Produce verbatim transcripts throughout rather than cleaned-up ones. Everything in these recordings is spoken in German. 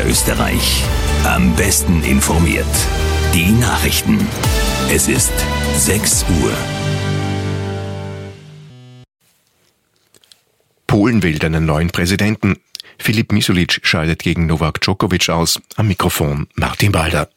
Niederösterreich. Am besten informiert. Die Nachrichten. Es ist sechs Uhr. Polen wählt einen neuen Präsidenten. Filip Misulic scheidet gegen Novak Djokovic aus. Am Mikrofon Martin Balder.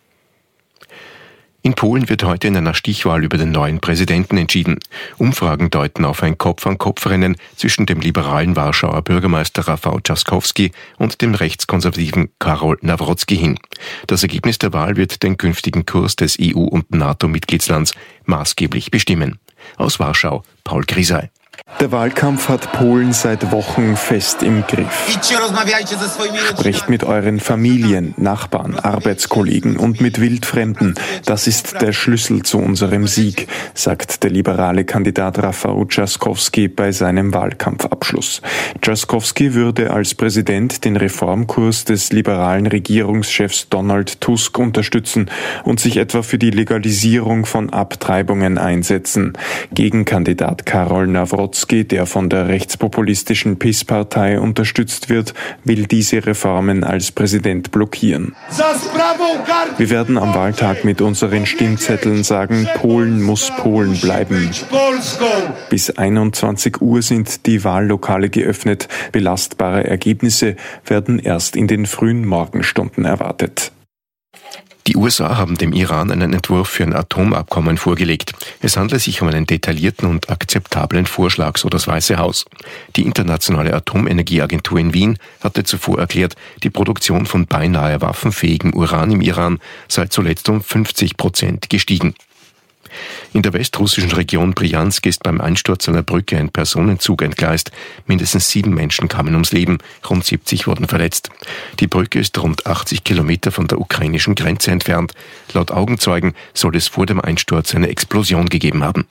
In Polen wird heute in einer Stichwahl über den neuen Präsidenten entschieden. Umfragen deuten auf ein Kopf-an-Kopf-Rennen zwischen dem liberalen Warschauer Bürgermeister Rafał Trzaskowski und dem rechtskonservativen Karol Nawrocki hin. Das Ergebnis der Wahl wird den künftigen Kurs des E U- und NATO-Mitgliedslands maßgeblich bestimmen. Aus Warschau, Paul Grisey. Der Wahlkampf hat Polen seit Wochen fest im Griff. Sprecht mit euren Familien, Nachbarn, Arbeitskollegen und mit Wildfremden. Das ist der Schlüssel zu unserem Sieg, sagt der liberale Kandidat Rafał Trzaskowski bei seinem Wahlkampfabschluss. Trzaskowski würde als Präsident den Reformkurs des liberalen Regierungschefs Donald Tusk unterstützen und sich etwa für die Legalisierung von Abtreibungen einsetzen. Gegenkandidat Karol Nawrocki, der von der rechtspopulistischen P I S-Partei unterstützt wird, will diese Reformen als Präsident blockieren. Wir werden am Wahltag mit unseren Stimmzetteln sagen, Polen muss Polen bleiben. Bis einundzwanzig Uhr sind die Wahllokale geöffnet. Belastbare Ergebnisse werden erst in den frühen Morgenstunden erwartet. Die U S A haben dem Iran einen Entwurf für ein Atomabkommen vorgelegt. Es handelt sich um einen detaillierten und akzeptablen Vorschlag, so das Weiße Haus. Die Internationale Atomenergieagentur in Wien hatte zuvor erklärt, die Produktion von beinahe waffenfähigem Uran im Iran sei zuletzt um fünfzig Prozent gestiegen. In der westrussischen Region Bryansk ist beim Einsturz einer Brücke ein Personenzug entgleist. Mindestens sieben Menschen kamen ums Leben, rund siebzig wurden verletzt. Die Brücke ist rund achtzig Kilometer von der ukrainischen Grenze entfernt. Laut Augenzeugen soll es vor dem Einsturz eine Explosion gegeben haben.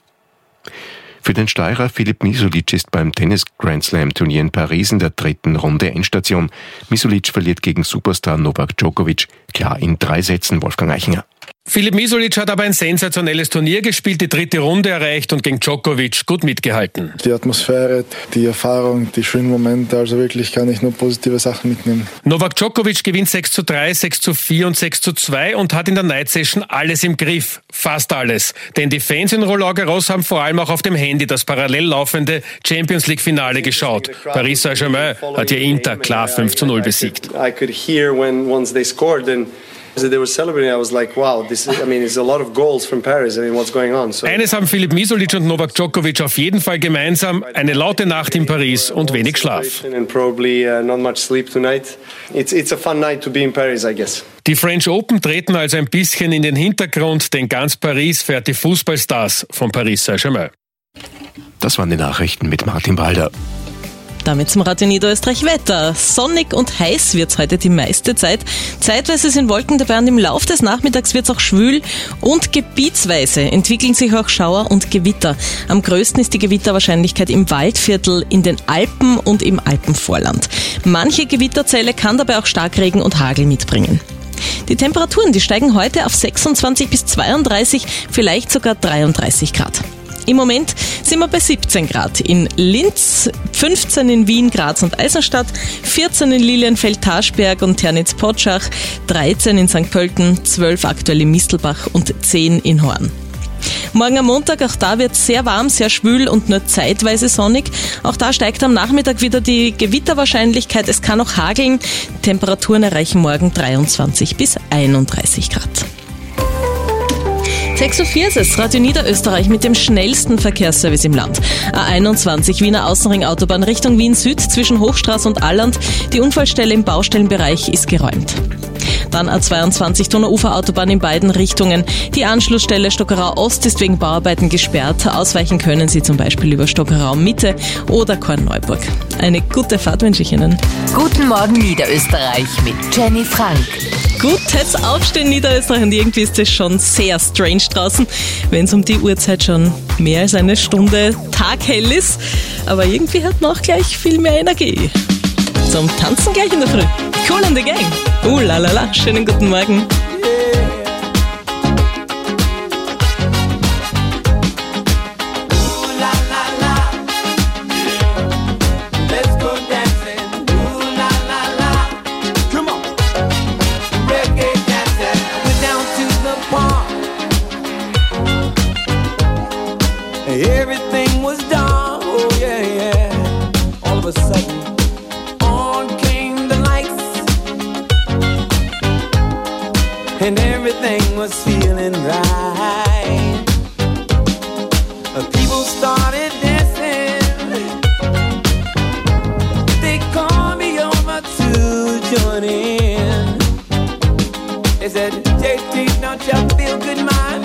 Für den Steirer Filip Misulic ist beim Tennis-Grand-Slam-Turnier in Paris in der dritten Runde Endstation. Misulic verliert gegen Superstar Novak Djokovic, klar in drei Sätzen, Wolfgang Eichinger. Filip Misulic hat aber ein sensationelles Turnier gespielt, die dritte Runde erreicht und gegen Djokovic gut mitgehalten. Die Atmosphäre, die Erfahrung, die schönen Momente, also wirklich kann ich nur positive Sachen mitnehmen. Novak Djokovic gewinnt sechs zu drei, sechs zu vier und sechs zu zwei und hat in der Night Session alles im Griff. Fast alles. Denn die Fans in Roland-Garros haben vor allem auch auf dem Handy das parallel laufende Champions League Finale geschaut. Paris Saint-Germain hat ihr Inter klar fünf zu null besiegt. I could hear when once they scored and as they were celebrating, I was like, wow, this is, I mean, it's a lot of goals from Paris. I mean, what's going on? So Eines haben Filip Misulic und Novak Djokovic auf jeden Fall gemeinsam: eine laute Nacht in Paris und wenig Schlaf. and probably uh, not much sleep tonight. It's it's a fun night to be in Paris, I guess. Die French Open treten also ein bisschen in den Hintergrund, denn ganz Paris fährt die Fußballstars von Paris Saint-Germain. Das waren die Nachrichten mit Martin Balder. Damit zum Radio Niederösterreich Wetter. Sonnig und heiß wird's heute die meiste Zeit. Zeitweise sind Wolken dabei und im Lauf des Nachmittags wird's auch schwül und gebietsweise entwickeln sich auch Schauer und Gewitter. Am größten ist die Gewitterwahrscheinlichkeit im Waldviertel, in den Alpen und im Alpenvorland. Manche Gewitterzelle kann dabei auch Starkregen und Hagel mitbringen. Die Temperaturen, die steigen heute auf sechsundzwanzig bis zweiunddreißig, vielleicht sogar dreiunddreißig Grad. Im Moment sind wir bei siebzehn Grad in Linz, fünfzehn in Wien, Graz und Eisenstadt, vierzehn in Lilienfeld, Taschberg und Ternitz-Potschach, dreizehn in Sankt Pölten, zwölf aktuell in Mistelbach und zehn in Horn. Morgen am Montag, auch da wird es sehr warm, sehr schwül und nur zeitweise sonnig. Auch da steigt am Nachmittag wieder die Gewitterwahrscheinlichkeit. Es kann auch hageln. Temperaturen erreichen morgen dreiundzwanzig bis einunddreißig Grad. sechs Uhr vier ist es, Radio Niederösterreich mit dem schnellsten Verkehrsservice im Land. A einundzwanzig, Wiener Außenring Autobahn Richtung Wien Süd zwischen Hochstraße und Alland. Die Unfallstelle im Baustellenbereich ist geräumt. Dann A zweiundzwanzig, Donauufer Autobahn in beiden Richtungen. Die Anschlussstelle Stockerau Ost ist wegen Bauarbeiten gesperrt. Ausweichen können Sie zum Beispiel über Stockerau Mitte oder Korneuburg. Eine gute Fahrt wünsche ich Ihnen. Guten Morgen Niederösterreich mit Jenny Frank. Gutes Aufstehen Niederösterreich und irgendwie ist es schon sehr strange draußen, wenn es um die Uhrzeit schon mehr als eine Stunde taghell ist. Aber irgendwie hat man auch gleich viel mehr Energie. Zum Tanzen gleich in der Früh. Cool in the Gang. Uh, la la la. Schönen guten Morgen. and everything was feeling right. People started dancing. They called me over to join in. They said, J T, don't you feel good, man?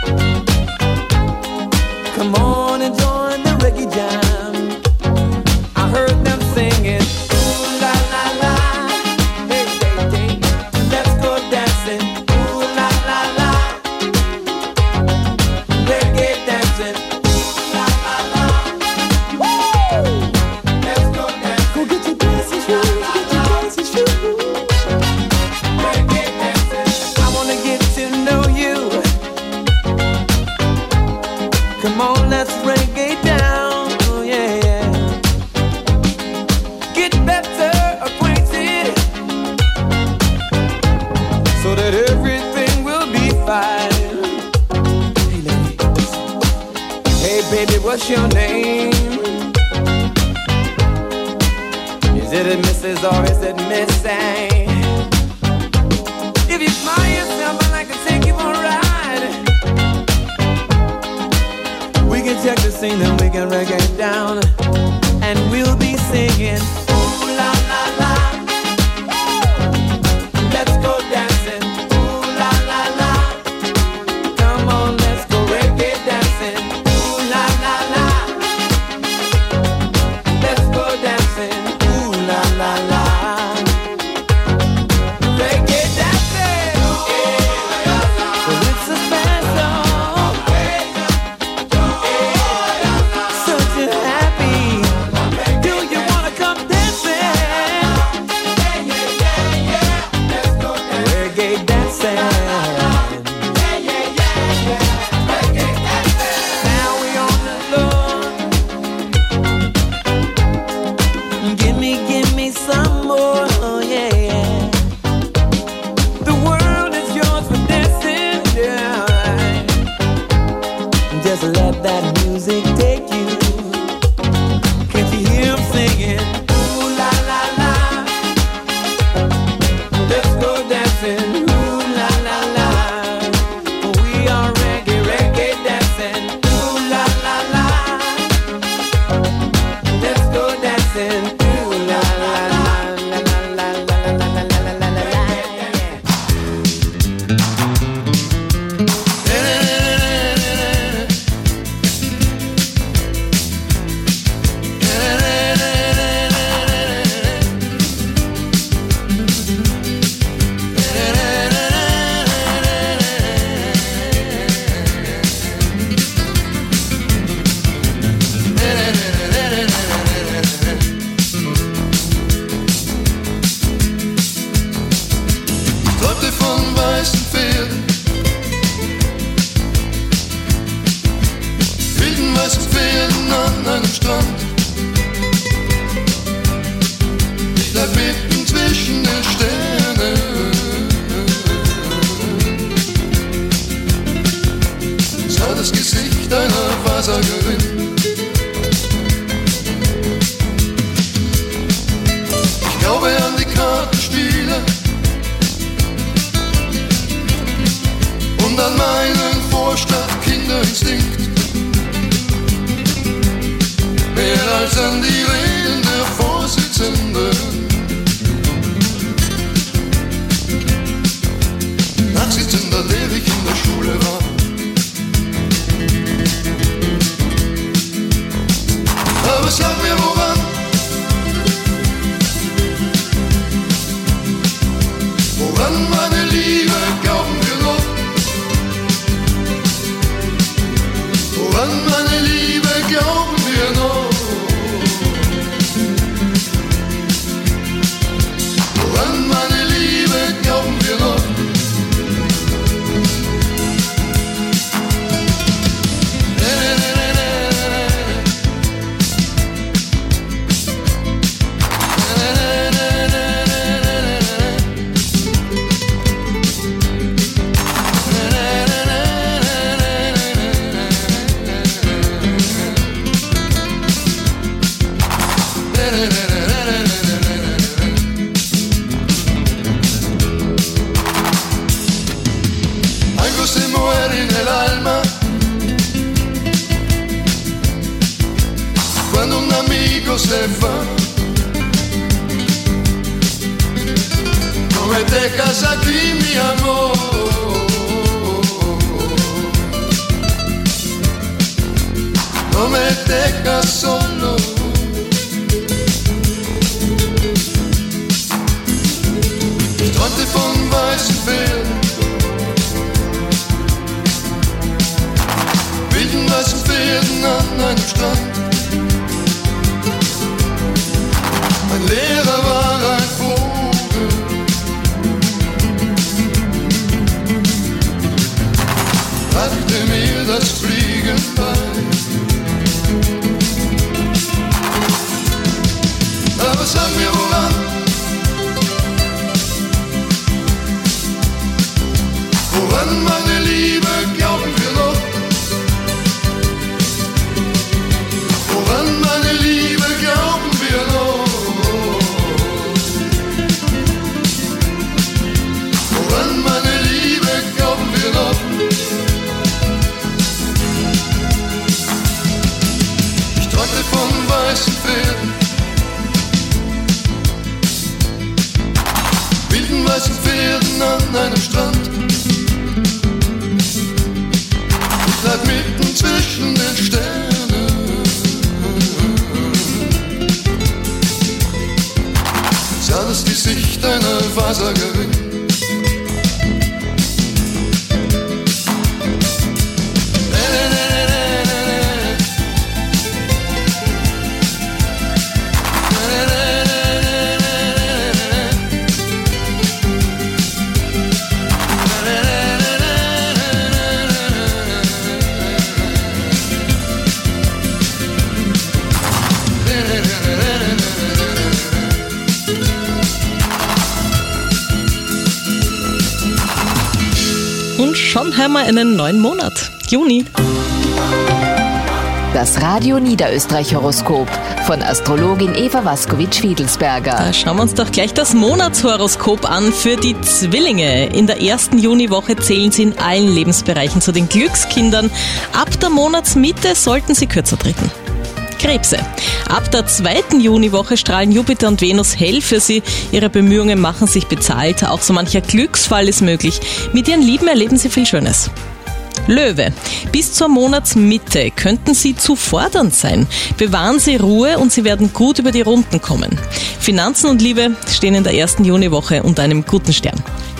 Come on and join the reggae jam. I heard them singing, ooh la la la, hey hey hey, let's go dancing, ooh la la la, reggae dancing, ooh la la la, woo, let's go dancing, go get your dancing shoes, get your dancing shoes, reggae dancing. I wanna get to know you. Come on, let's reggae down, oh yeah, yeah. Get better acquainted, so that everything will be fine. Hey ladies, hey baby, what's your name? Is it a Missus or is it Miss A? If you smile yourself, I'd like to take you for a ride. We can check the scene and we can reggae down, and we'll be singing, ooh la la la, let's go dancing, ooh la la la, come on, let's go reggae dancing, ooh la la la, let's go dancing, ooh la la la, reggae dancing, well, it's a special. fa. Come te casa qui mi amore, come te casa solo. Ich träumte von weißen Pferden, wilden weißen Pferden an einem Strand. Mein Lehrer war ein Vogel, brachte mir das Fliegen bei. Aber sag mir woran, woran meine Liebe glauben wir noch? Woran meine Liebe glauben wir noch? Woran meine Liebe glauben wir noch? Ich träumte von weißen Pferden, wilden weißen Pferden an einem Strand. Ich lag mitten zwischen den Sternen, sah das Gesicht einer Wahrsagerin. Und schon haben wir einen neuen Monat, Juni. Das Radio Niederösterreich Horoskop von Astrologin Eva Waskowitsch-Fiedelsberger. Da schauen wir uns doch gleich das Monatshoroskop an für die Zwillinge. In der ersten Juniwoche zählen sie in allen Lebensbereichen zu den Glückskindern. Ab der Monatsmitte sollten sie kürzer treten. Krebse. Ab der zweiten Juniwoche strahlen Jupiter und Venus hell für Sie. Ihre Bemühungen machen sich bezahlt. Auch so mancher Glücksfall ist möglich. Mit Ihren Lieben erleben Sie viel Schönes. Löwe. Bis zur Monatsmitte könnten Sie zu fordernd sein. Bewahren Sie Ruhe und Sie werden gut über die Runden kommen. Finanzen und Liebe stehen in der ersten Juniwoche unter einem guten Stern.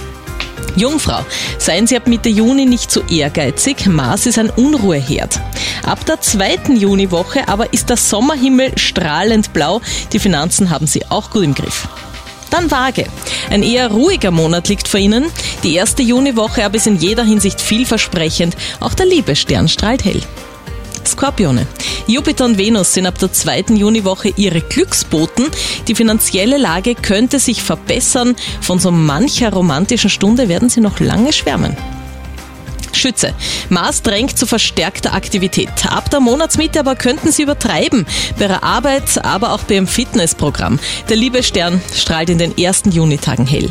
Jungfrau, seien Sie ab Mitte Juni nicht zu ehrgeizig, Mars ist ein Unruheherd. Ab der zweiten Juniwoche aber ist der Sommerhimmel strahlend blau, die Finanzen haben Sie auch gut im Griff. Dann Waage. Ein eher ruhiger Monat liegt vor Ihnen, die erste Juniwoche aber ist in jeder Hinsicht vielversprechend, auch der Liebesstern strahlt hell. Skorpione. Jupiter und Venus sind ab der zweiten Juniwoche Ihre Glücksboten. Die finanzielle Lage könnte sich verbessern. Von so mancher romantischen Stunde werden Sie noch lange schwärmen. Schütze. Mars drängt zu verstärkter Aktivität. Ab der Monatsmitte aber könnten Sie übertreiben. Bei Ihrer Arbeit, aber auch bei Ihrem Fitnessprogramm. Der Liebesstern strahlt in den ersten Junitagen hell.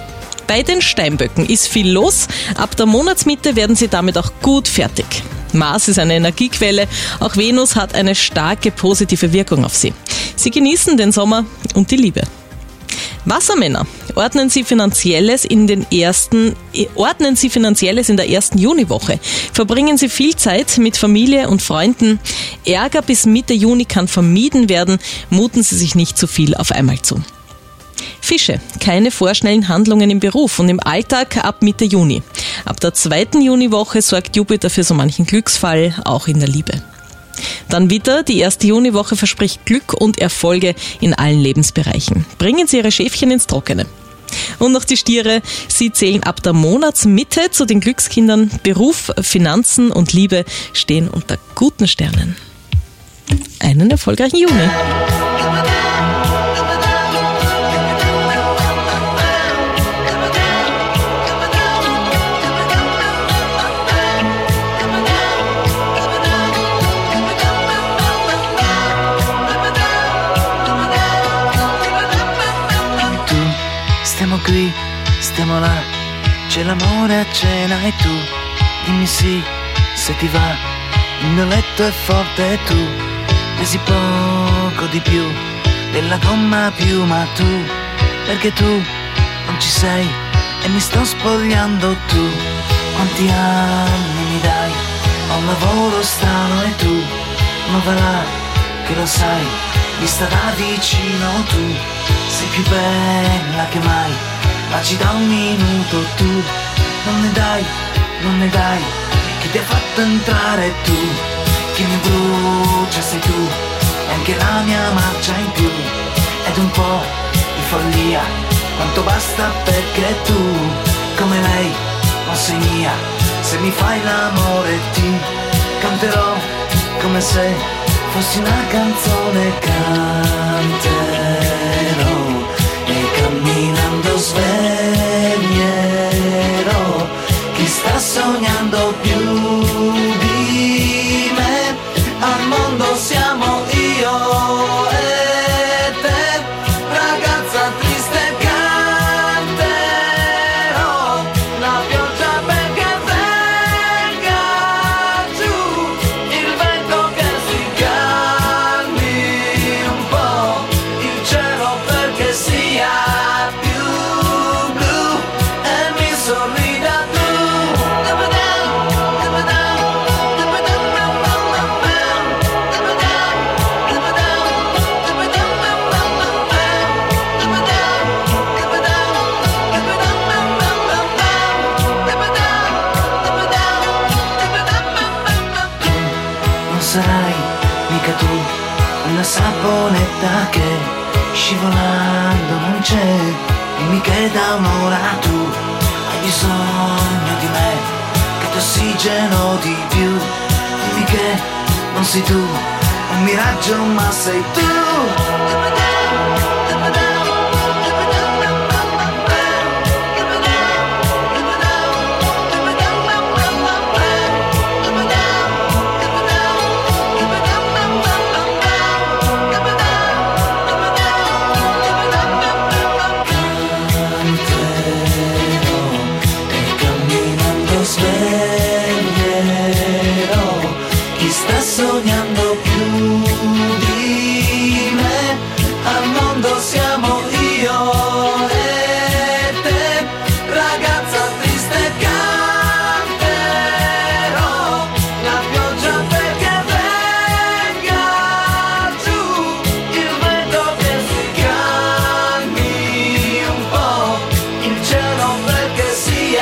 Bei den Steinböcken ist viel los. Ab der Monatsmitte werden Sie damit auch gut fertig. Mars ist eine Energiequelle, auch Venus hat eine starke positive Wirkung auf Sie. Sie genießen den Sommer und die Liebe. Wassermänner, ordnen Sie Finanzielles in den ersten, ordnen Sie Finanzielles in der ersten Juniwoche. Verbringen Sie viel Zeit mit Familie und Freunden. Ärger bis Mitte Juni kann vermieden werden. Muten Sie sich nicht zu viel auf einmal zu. Fische, keine vorschnellen Handlungen im Beruf und im Alltag ab Mitte Juni. Ab der zweiten Juniwoche sorgt Jupiter für so manchen Glücksfall, auch in der Liebe. Dann Widder, die erste Juniwoche verspricht Glück und Erfolge in allen Lebensbereichen. Bringen Sie Ihre Schäfchen ins Trockene. Und noch die Stiere, Sie zählen ab der Monatsmitte zu den Glückskindern. Beruf, Finanzen und Liebe stehen unter guten Sternen. Einen erfolgreichen Juni. Stiamo qui, stiamo là, c'è l'amore a cena e tu dimmi sì, se ti va, il mio letto è forte e tu pesi poco di più, della gomma piuma. Tu, perché tu non ci sei e mi sto spogliando. Tu, quanti anni mi dai? Ho un lavoro strano e tu non va là, che lo sai, vista da vicino. Tu sei più bella che mai, ma ci da un minuto. Tu non ne dai, non ne dai, chi ti ha fatto entrare? Tu, chi mi brucia sei tu, e anche la mia marcia in più. Ed un po' di follia, quanto basta perché tu, come lei, non sei mia. Se mi fai l'amore ti canterò come se fossi una canzone. Canterò e camminando sveglierò chi sta sognando più di me. Al mondo siamo io e te, ragazza triste. Canterò la pioggia perché venga giù, il vento che si calmi un po', il cielo perché sia più blu e mi sorrida tu. Non sarai mica tu una saponetta che scivolando non c'è, dimmi che da un'ora tu hai bisogno di me, che ti ossigeno di più. Dimmi che non sei tu un miraggio ma sei tu. Sveglierò chi sta sognando più di me. Al mondo siamo io e te, ragazza triste. Canterò la pioggia perché venga giù, il vento che si calmi un po', il cielo perché sia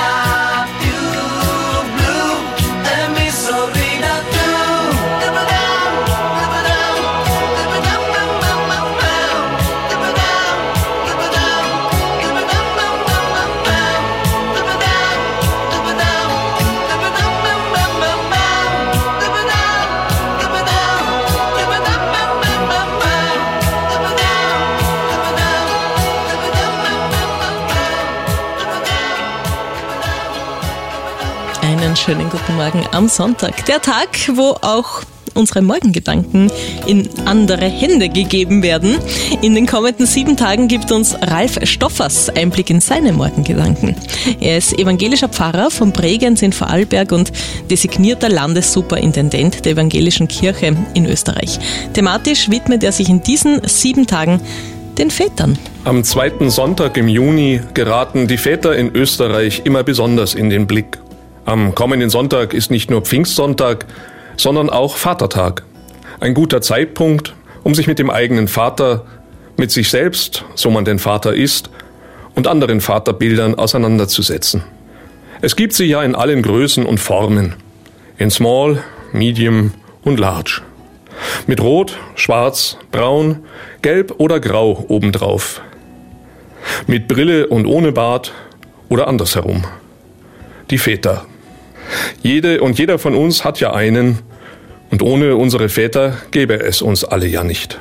Einen schönen guten Morgen am Sonntag. Der Tag, wo auch unsere Morgengedanken in andere Hände gegeben werden. In den kommenden sieben Tagen gibt uns Ralf Stoffers Einblick in seine Morgengedanken. Er ist evangelischer Pfarrer von Bregenz in Vorarlberg und designierter Landessuperintendent der evangelischen Kirche in Österreich. Thematisch widmet er sich in diesen sieben Tagen den Vätern. Am zweiten Sonntag im Juni geraten die Väter in Österreich immer besonders in den Blick. Am kommenden Sonntag ist nicht nur Pfingstsonntag, sondern auch Vatertag. Ein guter Zeitpunkt, um sich mit dem eigenen Vater, mit sich selbst, so man denn Vater ist, und anderen Vaterbildern auseinanderzusetzen. Es gibt sie ja in allen Größen und Formen. In Small, Medium und Large. Mit Rot, Schwarz, Braun, Gelb oder Grau obendrauf. Mit Brille und ohne Bart oder andersherum. Die Väter. Jede und jeder von uns hat ja einen, und ohne unsere Väter gäbe es uns alle ja nicht.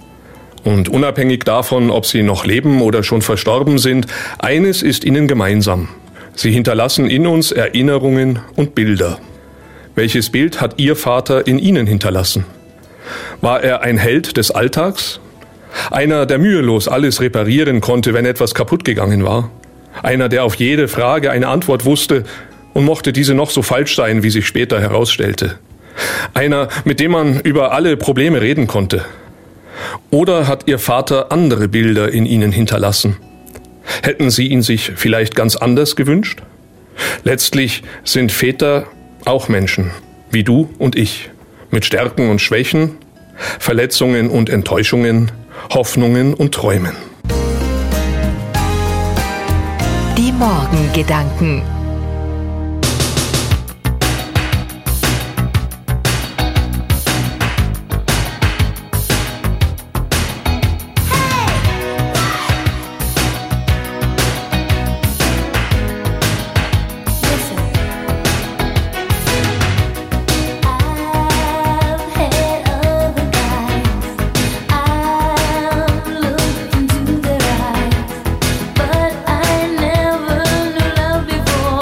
Und unabhängig davon, ob sie noch leben oder schon verstorben sind, eines ist ihnen gemeinsam. Sie hinterlassen in uns Erinnerungen und Bilder. Welches Bild hat Ihr Vater in Ihnen hinterlassen? War er ein Held des Alltags? Einer, der mühelos alles reparieren konnte, wenn etwas kaputt gegangen war? Einer, der auf jede Frage eine Antwort wusste und mochte diese noch so falsch sein, wie sich später herausstellte. Einer, mit dem man über alle Probleme reden konnte. Oder hat Ihr Vater andere Bilder in Ihnen hinterlassen? Hätten Sie ihn sich vielleicht ganz anders gewünscht? Letztlich sind Väter auch Menschen, wie du und ich, mit Stärken und Schwächen, Verletzungen und Enttäuschungen, Hoffnungen und Träumen. Die Morgengedanken. But I never knew love before.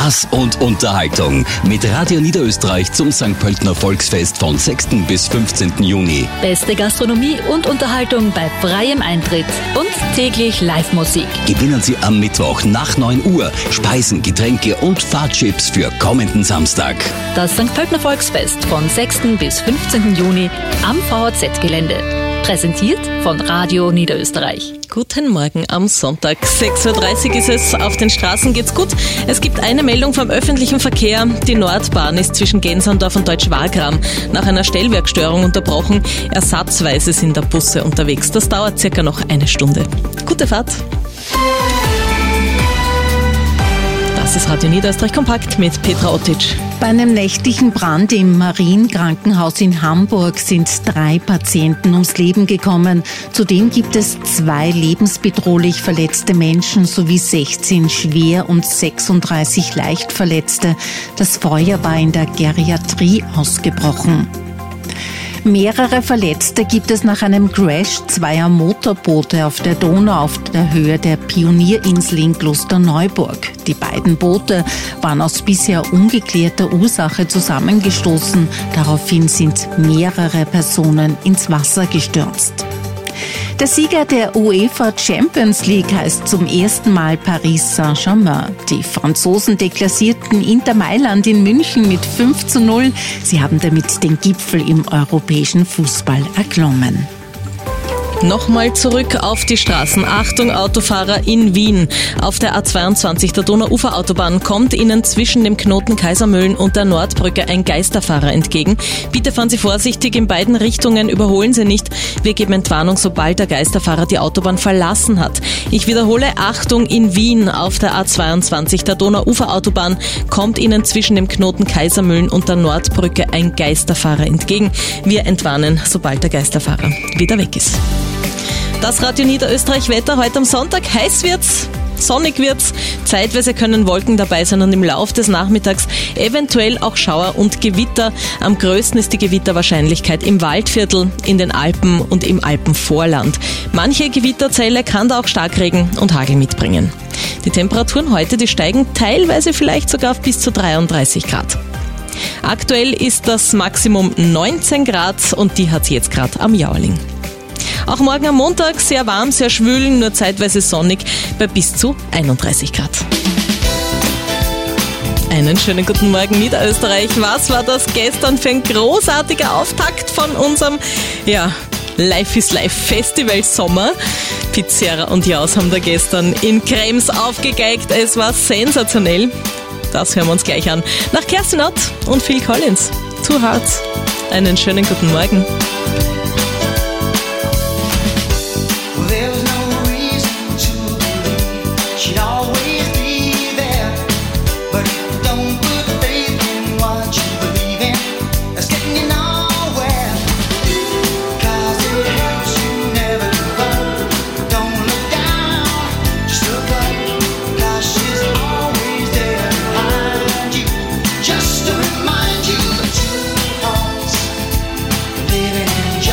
Spaß und Unterhaltung mit Radio Niederösterreich zum Sankt Pöltener Volksfest von sechsten bis fünfzehnten Juni. Beste Gastronomie und Unterhaltung bei freiem Eintritt und täglich Live-Musik. Gewinnen Sie am Mittwoch nach neun Uhr Speisen, Getränke und Fahrtchips für kommenden Samstag. Das Sankt Pöltener Volksfest von sechsten bis fünfzehnten Juni am V H Z-Gelände. Präsentiert von Radio Niederösterreich. Guten Morgen am Sonntag. sechs Uhr dreißig ist es. Auf den Straßen geht's gut. Es gibt eine Meldung vom öffentlichen Verkehr. Die Nordbahn ist zwischen Gensandorf und Deutsch-Wagram nach einer Stellwerkstörung unterbrochen. Ersatzweise sind da Busse unterwegs. Das dauert circa noch eine Stunde. Gute Fahrt. Das ist Radio Niederösterreich Kompakt mit Petra Otic. Bei einem nächtlichen Brand im Marienkrankenhaus in Hamburg sind drei Patienten ums Leben gekommen. Zudem gibt es zwei lebensbedrohlich verletzte Menschen sowie sechzehn schwer und sechsunddreißig leicht Verletzte. Das Feuer war in der Geriatrie ausgebrochen. Mehrere Verletzte gibt es nach einem Crash zweier Motorboote auf der Donau auf der Höhe der Pionierinsel in Klosterneuburg. Die beiden Boote waren aus bisher ungeklärter Ursache zusammengestoßen. Daraufhin sind mehrere Personen ins Wasser gestürzt. Der Sieger der UEFA Champions League heißt zum ersten Mal Paris Saint-Germain. Die Franzosen deklassierten Inter Mailand in München mit fünf zu null. Sie haben damit den Gipfel im europäischen Fußball erklommen. Nochmal zurück auf die Straßen. Achtung, Autofahrer in Wien. Auf der A zweiundzwanzig, der Donauuferautobahn, kommt Ihnen zwischen dem Knoten Kaisermühlen und der Nordbrücke ein Geisterfahrer entgegen. Bitte fahren Sie vorsichtig in beiden Richtungen, überholen Sie nicht. Wir geben Entwarnung, sobald der Geisterfahrer die Autobahn verlassen hat. Ich wiederhole, Achtung in Wien. Auf der A zweiundzwanzig, der Donauuferautobahn, kommt Ihnen zwischen dem Knoten Kaisermühlen und der Nordbrücke ein Geisterfahrer entgegen. Wir entwarnen, sobald der Geisterfahrer wieder weg ist. Das Radio Niederösterreich Wetter heute am Sonntag. Heiß wird's, sonnig wird's. Zeitweise können Wolken dabei sein und im Lauf des Nachmittags eventuell auch Schauer und Gewitter. Am größten ist die Gewitterwahrscheinlichkeit im Waldviertel, in den Alpen und im Alpenvorland. Manche Gewitterzelle kann da auch Starkregen und Hagel mitbringen. Die Temperaturen heute, die steigen teilweise vielleicht sogar auf bis zu dreiunddreißig Grad. Aktuell ist das Maximum neunzehn Grad und die hat's jetzt gerade am Jauerling. Auch morgen am Montag sehr warm, sehr schwül, nur zeitweise sonnig bei bis zu einunddreißig Grad. Einen schönen guten Morgen Niederösterreich. Was war das gestern für ein großartiger Auftakt von unserem, ja, Life is Life Festival Sommer? Pizzerra und Jaus haben da gestern in Krems aufgegeigt. Es war sensationell. Das hören wir uns gleich an. Nach Kerstin Ott und Phil Collins. Too Hard. Einen schönen guten Morgen. Just to remind you, two hearts living in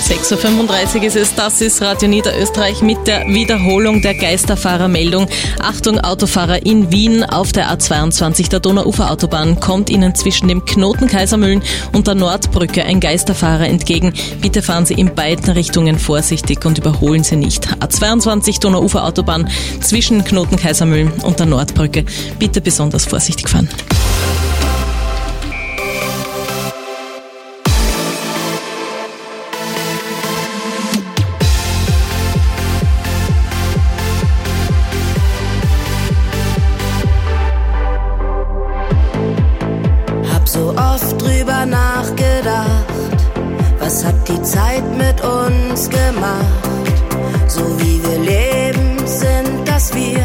sechs Uhr fünfunddreißig ist es, das ist Radio Niederösterreich mit der Wiederholung der Geisterfahrermeldung. Achtung, Autofahrer in Wien auf der A zweiundzwanzig der Donauuferautobahn kommt Ihnen zwischen dem Knoten Kaisermühlen und der Nordbrücke ein Geisterfahrer entgegen. Bitte fahren Sie in beiden Richtungen vorsichtig und überholen Sie nicht. A zweiundzwanzig Donauuferautobahn zwischen Knoten Kaisermühlen und der Nordbrücke. Bitte besonders vorsichtig fahren. So oft drüber nachgedacht, was hat die Zeit mit uns gemacht? So wie wir leben, sind das wir.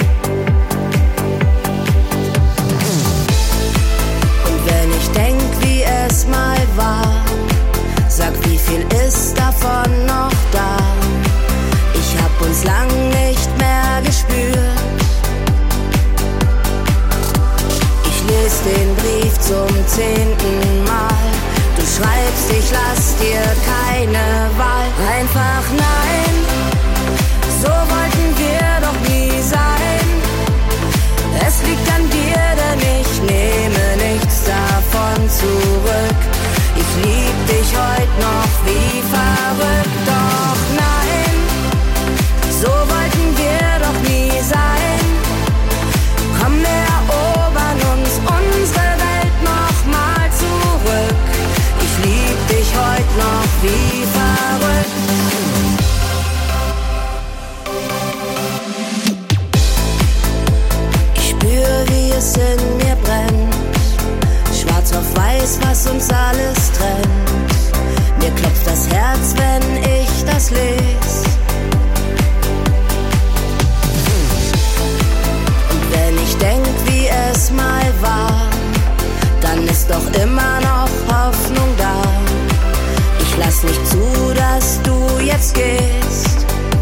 Und wenn ich denk, wie es mal war, sag, wie viel ist davon noch da? Ich hab uns lang nicht mehr gespürt. Lies den Brief zum zehnten Mal. Du schreibst, ich lass dir keine Wahl. Einfach nein, so wollten wir doch nie sein. Es liegt an dir, denn ich nehme nichts davon zurück. Ich lieb dich heut noch wie verrückt. Doch nein, so wollten wir doch nie sein. Komm, wir erobern uns unsere Welt noch mal zurück. Ich lieb dich heut noch wie verrückt. Ich spür, wie es in mir brennt. Schwarz auf weiß, was uns alles trennt. Mir klopft das Herz, wenn ich das lese. Wenn ich denk, wie es mal war, dann ist doch immer noch Hoffnung da. Ich lass nicht zu, dass du jetzt gehst.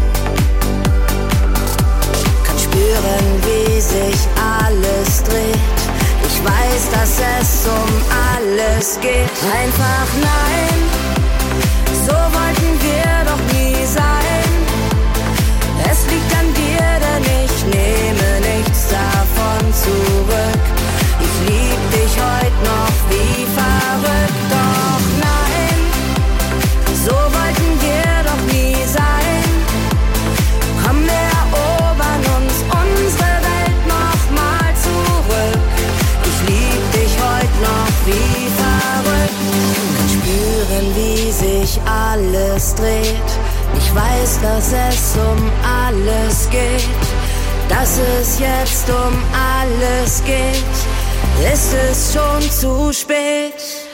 Kann spüren, wie sich alles dreht. Ich weiß, dass es um alles geht. Einfach nein, so wollten wir doch nie sein. Es liegt an dir, denn ich nehme nichts davon zurück. Ich lieb dich heut noch wie verrückt. Doch nein, so wollten wir doch nie sein. Komm, wir erobern uns unsere Welt noch mal zurück. Ich lieb dich heut noch wie verrückt. Kann spüren, wie sich alles dreht. Ich weiß, dass es um alles geht, dass es jetzt um alles geht. Ist es schon zu spät?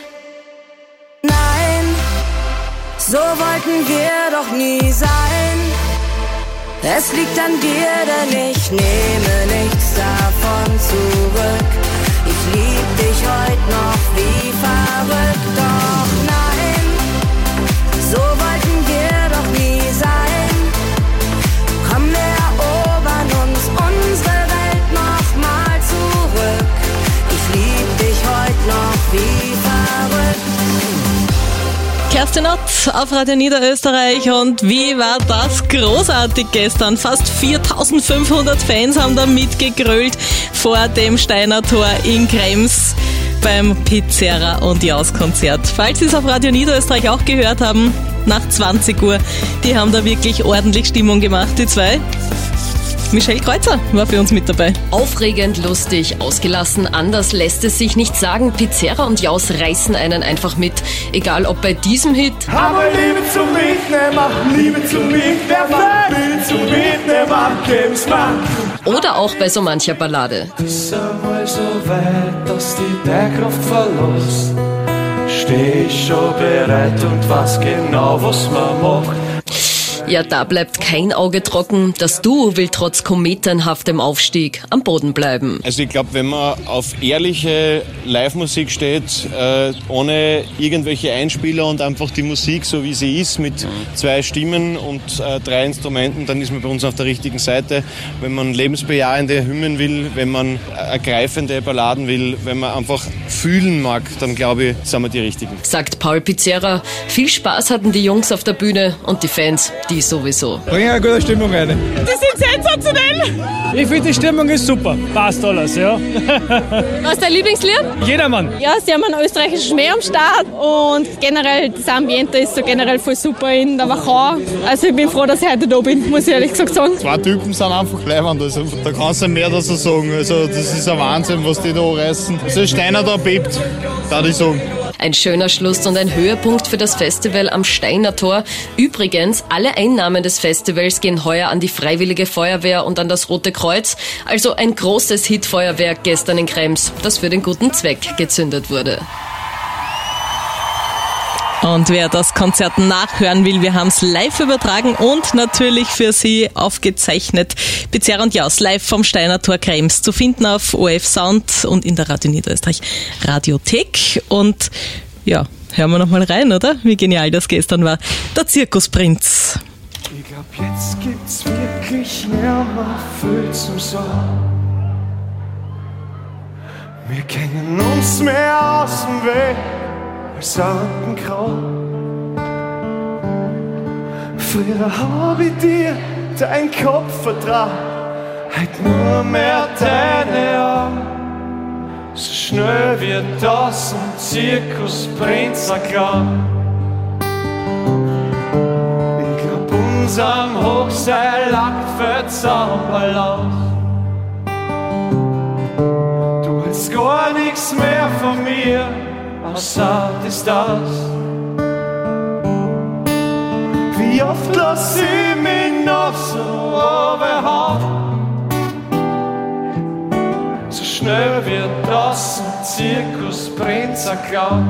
Nein, so wollten wir doch nie sein. Es liegt an dir, denn ich nehme nichts davon zurück. Ich lieb dich heut noch wie verrückt. Doch nein, so wollten wir doch nie sein. Komm, wir erobern uns unsere Welt noch mal zurück. Ich lieb dich heut noch wie verrückt. Kerstin Ott auf Radio Niederösterreich, und wie war das großartig gestern? Fast viertausendfünfhundert Fans haben da mitgegrölt vor dem Steiner Tor in Krems beim Pizzerra und Jaus Konzert. Falls Sie es auf Radio Niederösterreich auch gehört haben, nach zwanzig Uhr, die haben da wirklich ordentlich Stimmung gemacht, die zwei. Michelle Kreuzer war für uns mit dabei. Aufregend, lustig, ausgelassen, anders lässt es sich nicht sagen. Pizzerra und Jaus reißen einen einfach mit. Egal ob bei diesem Hit. Aber Liebe zum Mitnehmen, Liebe zum Mitnehmen, Liebe zum Mitnehmen, geben's mir. Oder auch bei so mancher Ballade. Ist einmal so weit, dass die Deckkraft verlässt. Steh ich schon bereit und weiß genau, was man macht. Ja, da bleibt kein Auge trocken. Das Duo will trotz kometenhaftem Aufstieg am Boden bleiben. Also ich glaube, wenn man auf ehrliche Live-Musik steht, äh, ohne irgendwelche Einspieler und einfach die Musik so wie sie ist, mit zwei Stimmen und äh, drei Instrumenten, dann ist man bei uns auf der richtigen Seite. Wenn man lebensbejahende Hymnen will, wenn man ergreifende Balladen will, wenn man einfach fühlen mag, dann glaube ich, sind wir die Richtigen. Sagt Paul Pizzerra. Viel Spaß hatten die Jungs auf der Bühne und die Fans, die sowieso. Bringen eine gute Stimmung rein. Die sind sensationell. Ich finde, die Stimmung ist super. Passt alles, ja. Was ist dein Lieblingslied? Jedermann. Ja, sie haben einen österreichischen Schmäh am Start und generell das Ambiente ist so generell voll super in der Wachau. Also ich bin froh, dass ich heute da bin, muss ich ehrlich gesagt sagen. Zwei Typen sind einfach leibend, also da kannst du mehr dazu sagen. Also das ist ein Wahnsinn, was die da reißen. Also Steiner da bebt, darf ich sagen. Ein schöner Schluss und ein Höhepunkt für das Festival am Steiner Tor. Übrigens, alle Einnahmen des Festivals gehen heuer an die Freiwillige Feuerwehr und an das Rote Kreuz. Also ein großes Hitfeuerwerk gestern in Krems, das für den guten Zweck gezündet wurde. Und wer das Konzert nachhören will, wir haben es live übertragen und natürlich für Sie aufgezeichnet. Pizzerra und Jaus live vom Steiner Tor Krems zu finden auf O R F Sound und in der Radio Niederösterreich Radiothek. Und ja, hören wir noch mal rein, oder? Wie genial das gestern war. Der Zirkusprinz. Ich glaub, jetzt gibt's wirklich mehr mal viel zum Sagen. Wir kennen uns mehr aus dem Weg als Andenkraut. Früher hab ich dir dein Kopf vertraut, heute nur mehr deine Augen. So schnell wird das ein Zirkusprinz erklären. Ich glaub, unserem Hochseil fällt Zauberl aus. Du hältst gar nichts mehr von mir, außer Distanz. Wie oft lass ich mich noch so überhauen? So schnell wird das ein Zirkusprinz erklaut.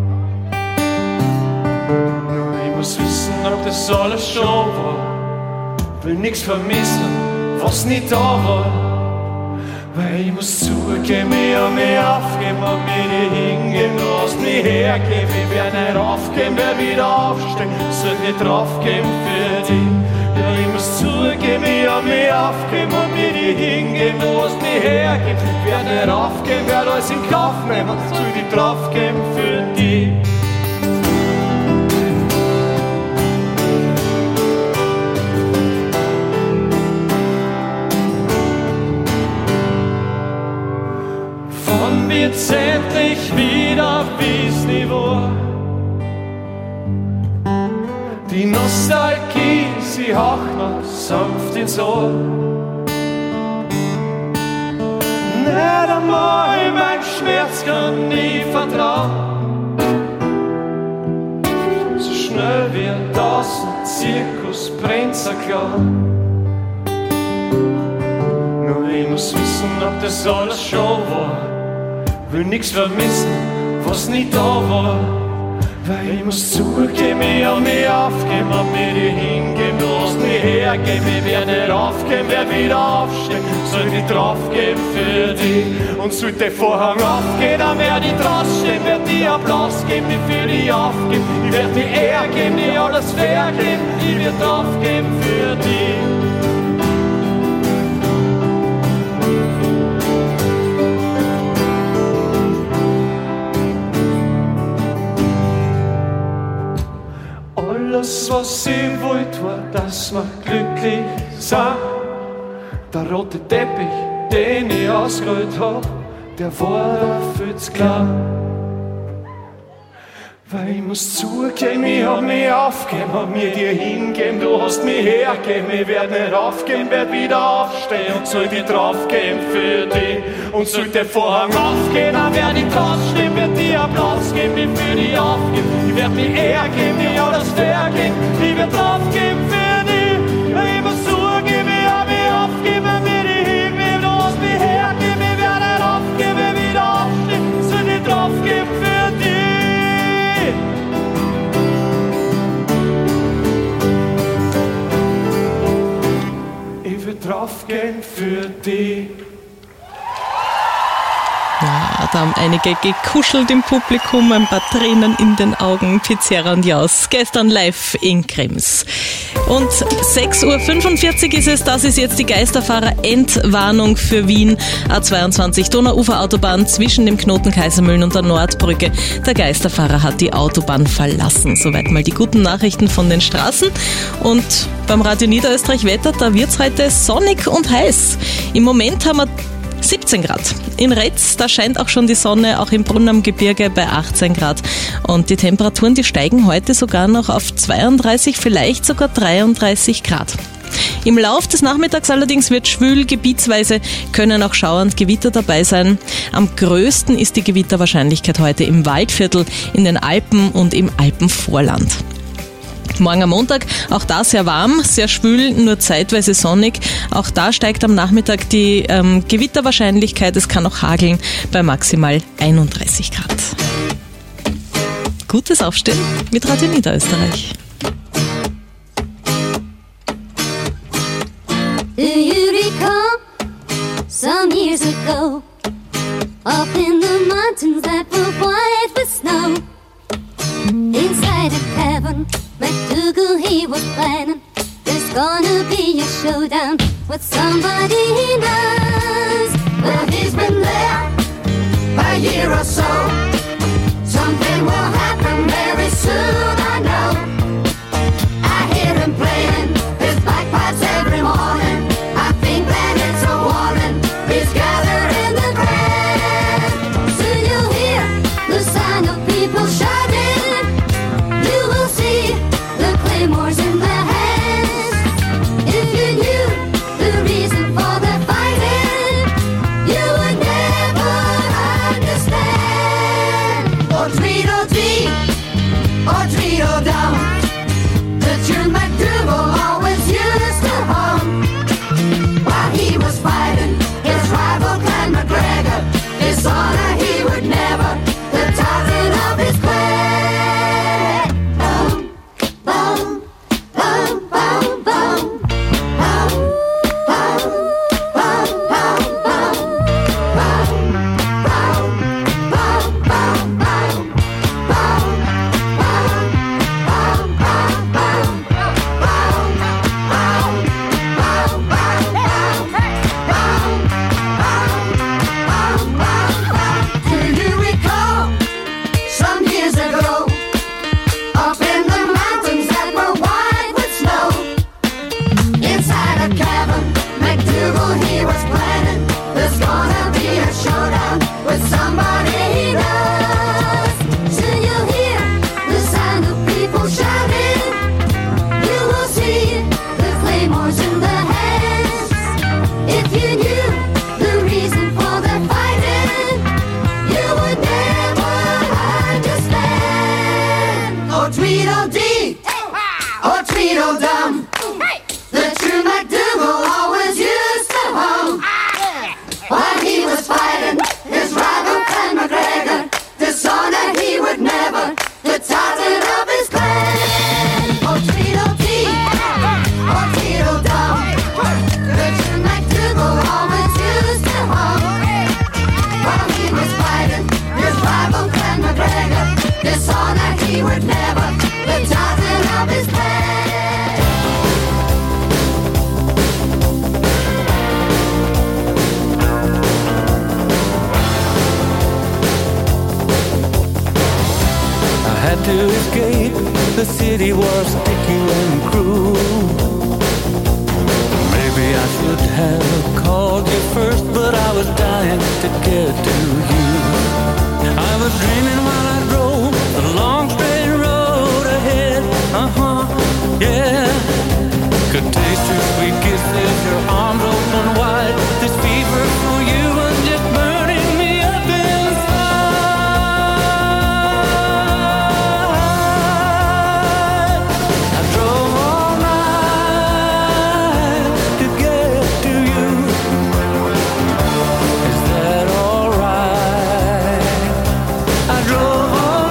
Nur ich muss wissen, ob das alles schon war. Will nix vermissen, was nicht da war. Weil ich muss zugeben, ich hab mich aufgeben, hab mich nicht hingeben, du hast mich hergeben. Ich werd nicht aufgeben, werd wieder aufstehen, soll nicht draufgeben für dich. Ja, ich muss zugeben, ich hab mich aufgeben, hab mich nicht hingeben, du hast mich hergeben. Ich werd nicht aufgeben, werd alles in Kauf nehmen, soll nicht draufgeben für dich. Wird's endlich wieder wie's Niveau. Die Nostalgie, sie haucht noch sanft ins Ohr. Nicht einmal mein Schmerz kann nie vertrauen. So schnell wird das ein Zirkusprinz erklären. Nur ich muss wissen, ob das alles schon war. Will nix vermissen, was nicht da war. Weil ich muss zugeben, ich hab mich aufgeben, hab mich nicht hingeben, du hast mich hergeben. Ich werd nicht aufgeben, werd wieder aufstehen, soll nicht draufgeben für dich. Und sollte der Vorhang aufgehen, dann werd ich draufstehen, werd dir Applaus geben, ich für dich aufgeben. Ich werd dir Ehre geben, dir alles vergeben, ich werd draufgeben für dich. Alles, was ich wollte, war, dass wir glücklich sind. Der rote Teppich, den ich ausgerollt hab, der war viel zu klein. Weil ich muss zugeben, ich hab mich aufgeben, hab mir dir hingeben, du hast mich hergeben. Ich werd nicht aufgeben, werd wieder aufstehen und soll dir draufgeben für dich. Und sollte der Vorhang aufgehen, dann werd ich draufstehen, werd dir Applaus geben, ich für dich aufgeben. Ich werd mich hergeben, dir alles vergeben, ich werd draufgeben für dich. Ich muss zugeben, ich hab mich aufgeben, hab mir dir hingeben, du hast mich hergeben. Ich werd nicht aufgeben, wieder aufstehen, soll dir draufgeben für dich. aufgehen für die. Ja, da haben einige gekuschelt im Publikum, ein paar Tränen in den Augen. Pizzeria und Jaus, gestern live in Krems. Und sechs Uhr fünfundvierzig ist es, das ist jetzt die Geisterfahrer-Endwarnung für Wien. A zweiundzwanzig Donauuferautobahn zwischen dem Knoten Kaisermühlen und der Nordbrücke. Der Geisterfahrer hat die Autobahn verlassen. Soweit mal die guten Nachrichten von den Straßen. Und beim Radio Niederösterreich Wetter, da wird's heute sonnig und heiß. Im Moment haben wir siebzehn Grad. In Retz, da scheint auch schon die Sonne, auch im Brunn am Gebirge bei achtzehn Grad. Und die Temperaturen, die steigen heute sogar noch auf zweiunddreißig, vielleicht sogar dreiunddreißig Grad. Im Lauf des Nachmittags allerdings wird schwül, gebietsweise können auch Schauer und Gewitter dabei sein. Am größten ist die Gewitterwahrscheinlichkeit heute im Waldviertel, in den Alpen und im Alpenvorland. Morgen am Montag, auch da sehr warm, sehr schwül, nur zeitweise sonnig. Auch da steigt am Nachmittag die ähm, Gewitterwahrscheinlichkeit. Es kann auch hageln bei maximal einunddreißig Grad. Gutes Aufstehen mit Radio Niederösterreich. Do you recall some years ago, up in the mountains that were white with snow? Inside a cavern, MacDougal, he was planning, there's gonna be a showdown with somebody he knows. Well, he's been there a year or so. Something will happen very soon, I know. I hear him playing his bagpipes every morning. I think that it's a warning. He's gathered in the grand. Soon you'll hear the sound of people shouting. You will see the claymores in their hands. If you knew the reason for their fighting, you would never understand. Oh, Tweedledee, oh, Tweedledum, the tune MacDougal always used to hum. While he was fighting his rival Clan MacGregor, his honor he would never, the titan of his clan. The city was sticky and cruel. Maybe I should have called you first, but I was dying to get to you. I was dreaming while I drove the long straight road ahead. Uh-huh, yeah. Could taste your sweet kisses, your arms open wide. This fever for you was just burning me up inside. Is that alright? I drove all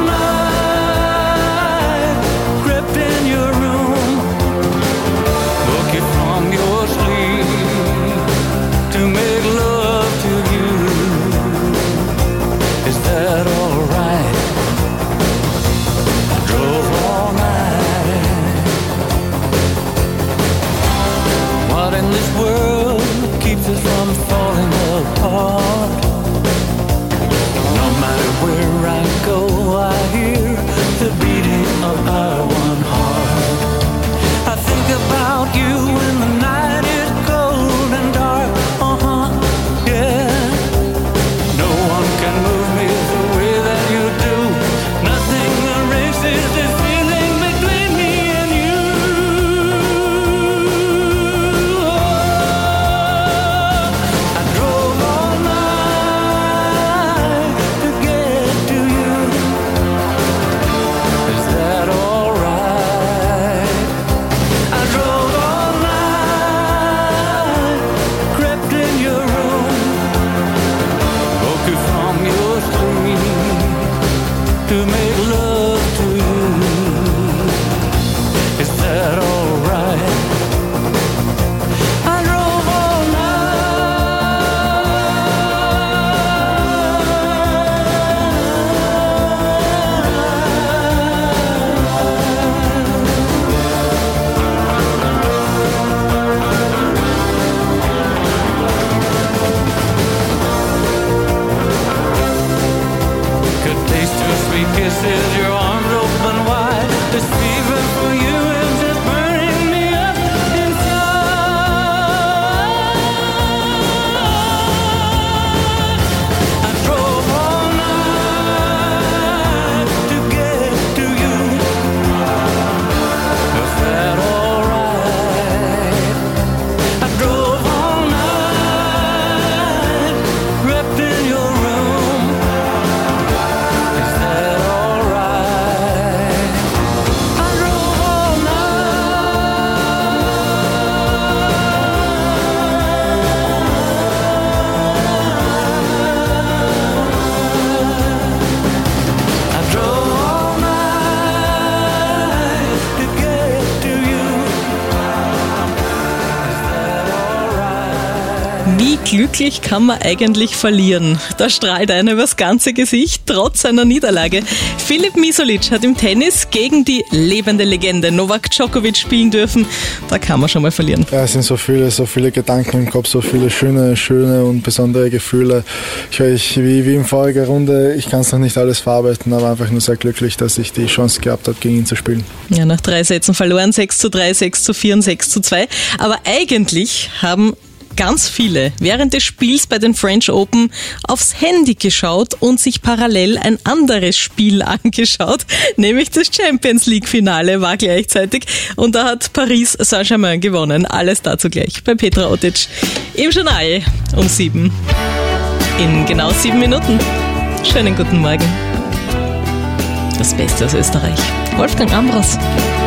Wie glücklich kann man eigentlich verlieren? Da strahlt einer übers ganze Gesicht, trotz seiner Niederlage. Filip Misolic hat im Tennis gegen die lebende Legende Novak Djokovic spielen dürfen. Da kann man schon mal verlieren. Ja, es sind so viele, so viele Gedanken im Kopf, so viele schöne, schöne und besondere Gefühle. Ich, ich wie, wie in voriger Runde, ich kann es noch nicht alles verarbeiten, aber einfach nur sehr glücklich, dass ich die Chance gehabt habe, gegen ihn zu spielen. Ja, nach drei Sätzen verloren, sechs zu drei, sechs zu vier und sechs zu zwei. Aber eigentlich haben ganz viele während des Spiels bei den French Open aufs Handy geschaut und sich parallel ein anderes Spiel angeschaut, nämlich das Champions League Finale war gleichzeitig und da hat Paris Saint-Germain gewonnen. Alles dazu gleich bei Petra Otic im Journal um sieben. In genau sieben Minuten. Schönen guten Morgen. Das Beste aus Österreich. Wolfgang Ambros.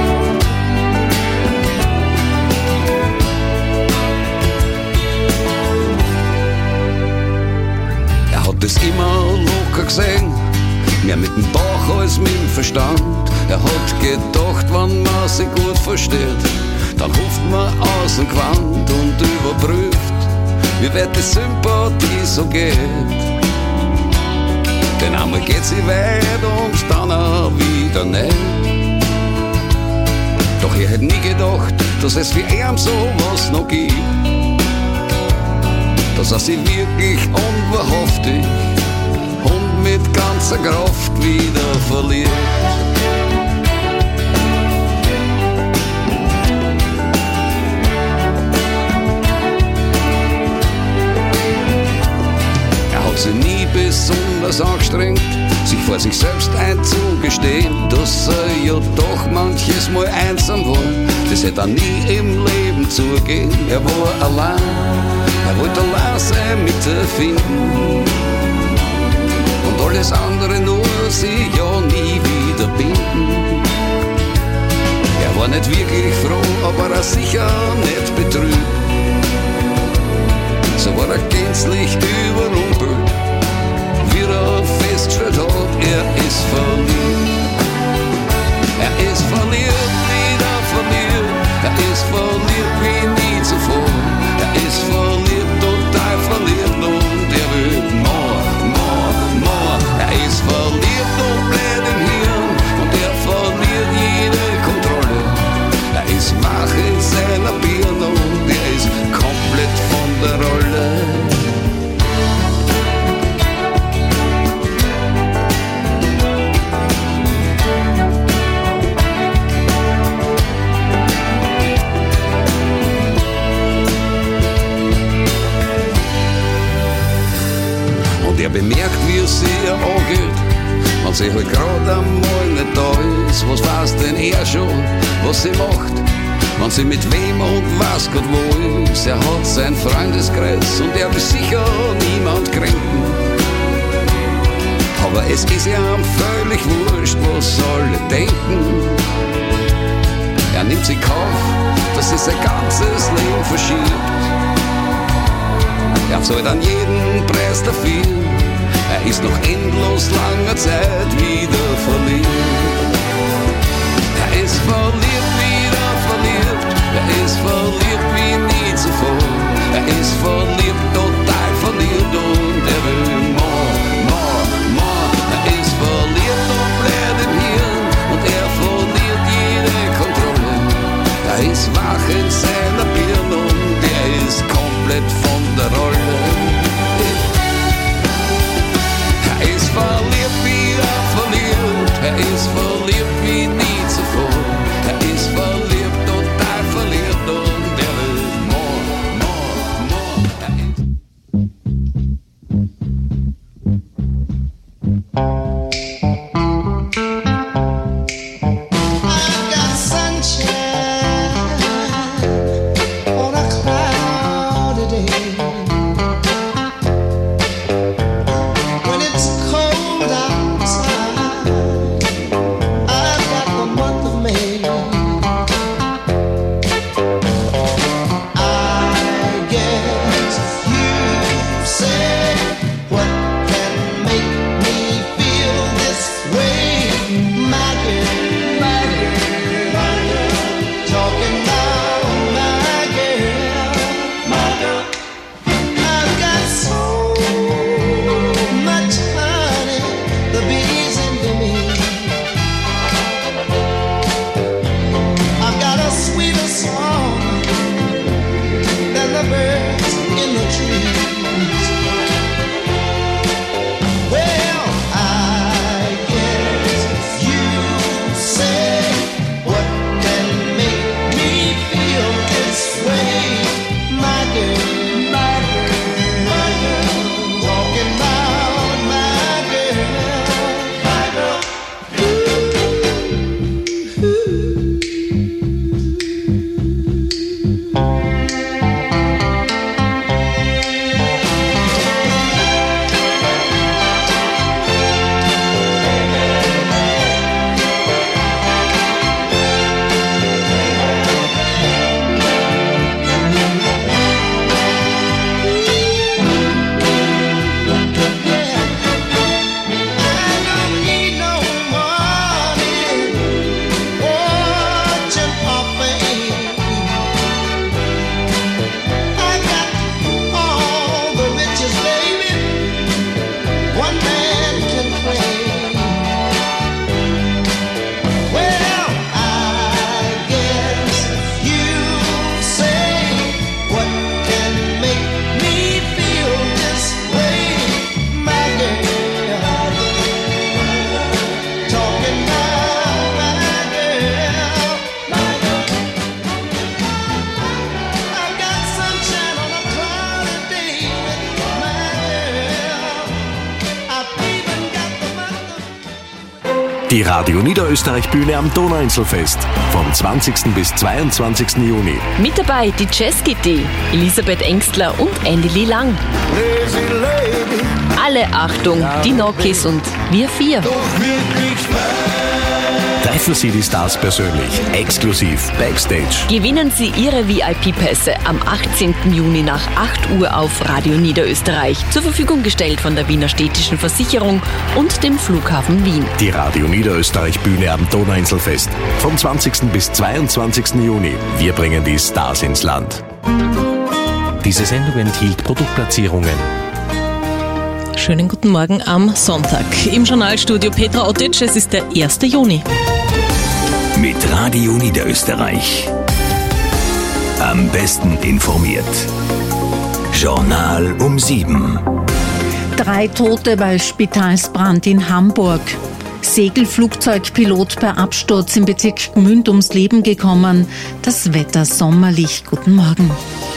Das immer locker gesehen, mehr mit dem Bauch als mit dem Verstand. Er hat gedacht, wenn man sich gut versteht, dann ruft man aus dem Quant und überprüft, wie weit die Sympathie so geht. Denn einmal geht sie weit und dann auch wieder nicht. Doch ich hätte nie gedacht, dass es wie ihm sowas noch gibt. Dass er sich wirklich unwahrhaftig und mit ganzer Kraft wieder verliert. Er hat sich nie besonders angestrengt, sich vor sich selbst einzugestehen, dass er ja doch manches Mal einsam war. Das hätte er nie im Leben zugehen. Er war allein. Er wollte allein sein mit erfinden und alles andere nur sich ja nie wieder binden. Er war nicht wirklich froh, aber er sicher nicht betrübt. So war er gänzlich überrumpelt, wie er festgestellt hat, er ist verliebt. Er ist verliebt, wieder verliebt, er ist verliebt wie nie zuvor. Er ist verliebt, total verliebt und er will more, more, more. Er ist verliebt und bläht im Hirn und er verliert jede Kontrolle. Er ist wach in seiner Birne und er ist komplett von der Rolle. Er bemerkt, wie es ihr angeht, wenn sie halt gerade einmal nicht da ist. Was weiß denn er schon, was sie macht, wenn sie mit wem und was Gott wo ist. Er hat sein Freundeskreis und er will sicher niemand kränken. Aber es ist ihm völlig wurscht, was alle denken. Er nimmt sich Kauf, dass sie sein ganzes Leben verschiebt. Er zahlt an jeden Preis dafür. Er ist noch endlos langer Zeit wieder verliebt. Er ist verliebt, wieder verliebt. Er ist verliebt wie nie zuvor. Er ist verliebt, total verliebt und er will more, more, more. Er ist verliebt und bläht im Hirn und er verliert jede Kontrolle. Er ist wach in seiner Birne und er ist komplett von der Rolle. Er ist verliebt, wie er verliert. Er ist verliebt wie nie zuvor. Er ist verliebt, total verliert und er will more, more, more. I've got sunshine on a cloudy day. When it's cold outside, Die Radio Niederösterreich Bühne am Donauinselfest vom zwanzigsten bis zweiundzwanzigsten Juni. Mit dabei die Jazzkitty, Elisabeth Engstler und Andy Lee Lang. Alle Achtung, die Nokis und wir vier. Treffen Sie die Stars persönlich, exklusiv, Backstage. Gewinnen Sie Ihre V I P-Pässe am achtzehnten Juni nach acht Uhr auf Radio Niederösterreich. Zur Verfügung gestellt von der Wiener Städtischen Versicherung und dem Flughafen Wien. Die Radio Niederösterreich Bühne am Donauinselfest vom zwanzigsten bis zweiundzwanzigsten Juni. Wir bringen die Stars ins Land. Diese Sendung enthielt Produktplatzierungen. Schönen guten Morgen am Sonntag. Im Journalstudio Petra Otic, es ist der erste Juni. Mit Radio Niederösterreich. Am besten informiert. Journal um sieben. Drei Tote bei Spitalsbrand in Hamburg. Segelflugzeugpilot bei Absturz im Bezirk Gmünd ums Leben gekommen. Das Wetter sommerlich. Guten Morgen.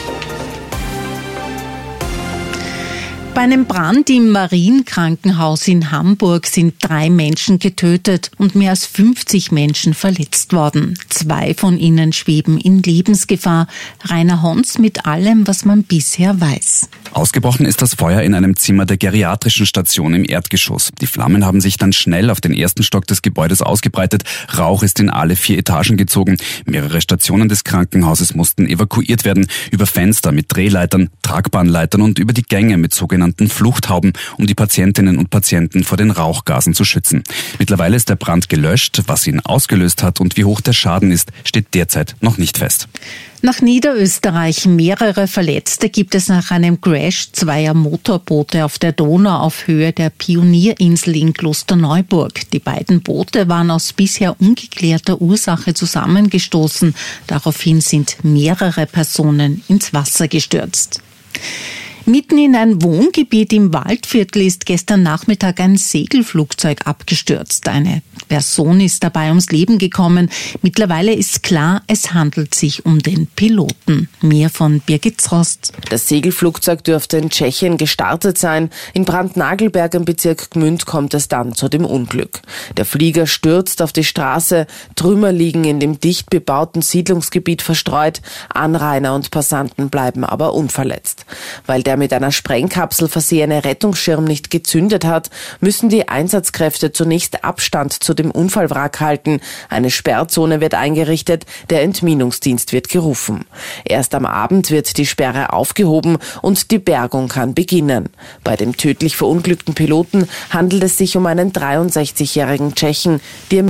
Bei einem Brand im Marienkrankenhaus in Hamburg sind drei Menschen getötet und mehr als fünfzig Menschen verletzt worden. Zwei von ihnen schweben in Lebensgefahr. Rainer Hons mit allem, was man bisher weiß. Ausgebrochen ist das Feuer in einem Zimmer der geriatrischen Station im Erdgeschoss. Die Flammen haben sich dann schnell auf den ersten Stock des Gebäudes ausgebreitet. Rauch ist in alle vier Etagen gezogen. Mehrere Stationen des Krankenhauses mussten evakuiert werden. Über Fenster mit Drehleitern, Tragbahnleitern und über die Gänge mit sogenannten Fluchthauben, um die Patientinnen und Patienten vor den Rauchgasen zu schützen. Mittlerweile ist der Brand gelöscht. Was ihn ausgelöst hat und wie hoch der Schaden ist, steht derzeit noch nicht fest. Nach Niederösterreich mehrere Verletzte gibt es nach einem Crash zweier Motorboote auf der Donau auf Höhe der Pionierinsel in Klosterneuburg. Die beiden Boote waren aus bisher ungeklärter Ursache zusammengestoßen. Daraufhin sind mehrere Personen ins Wasser gestürzt. Mitten in ein Wohngebiet im Waldviertel ist gestern Nachmittag ein Segelflugzeug abgestürzt. Eine Person ist dabei ums Leben gekommen. Mittlerweile ist klar, es handelt sich um den Piloten. Mehr von Birgit Zrost. Das Segelflugzeug dürfte in Tschechien gestartet sein. In Brandnagelberg im Bezirk Gmünd kommt es dann zu dem Unglück. Der Flieger stürzt auf die Straße. Trümmer liegen in dem dicht bebauten Siedlungsgebiet verstreut. Anrainer und Passanten bleiben aber unverletzt. Weil der mit einer Sprengkapsel versehene Rettungsschirm nicht gezündet hat, müssen die Einsatzkräfte zunächst Abstand zu dem Unfallwrack halten. Eine Sperrzone wird eingerichtet, der Entminungsdienst wird gerufen. Erst am Abend wird die Sperre aufgehoben und die Bergung kann beginnen. Bei dem tödlich verunglückten Piloten handelt es sich um einen dreiundsechzigjährigen Tschechen, der